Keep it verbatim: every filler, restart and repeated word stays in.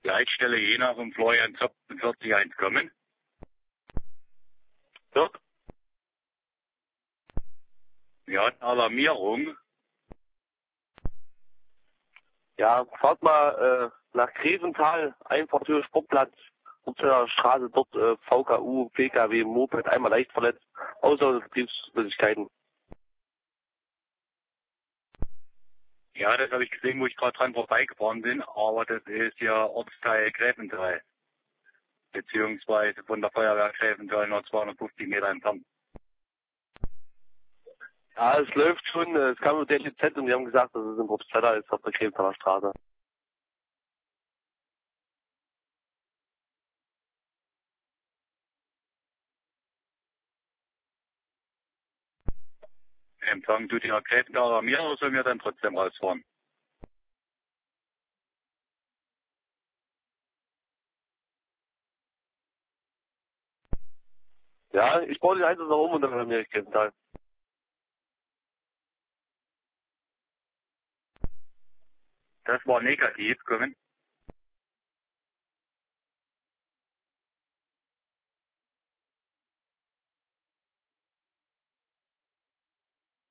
Leitstelle Jena vom Florian Zopp vierzig eins kommen. Dort? Wir hatten Alarmierung. Ja, fahrt mal äh, nach Grevental, Einfahrtür Sportplatz, Upsener Straße, dort äh, V K U, P K W, Moped, einmal leicht verletzt, außer Betriebsflüssigkeiten. Ja, das habe ich gesehen, wo ich gerade dran vorbeigefahren bin, aber das ist ja Ortsteil Grevental. Beziehungsweise von der Feuerwehr Grevental nur zweihundertfünfzig Meter entfernt. Ja, es läuft schon, äh, es kam mit der L Z und die haben gesagt, dass es im Obstzeller ist, auf der Greventaler Straße. Empfang tut ja Grevental alarmieren oder sollen wir dann trotzdem rausfahren? Ja, ich baue den Einsatz noch um und dann alarmiere ich Grevental. Das war negativ, kommen.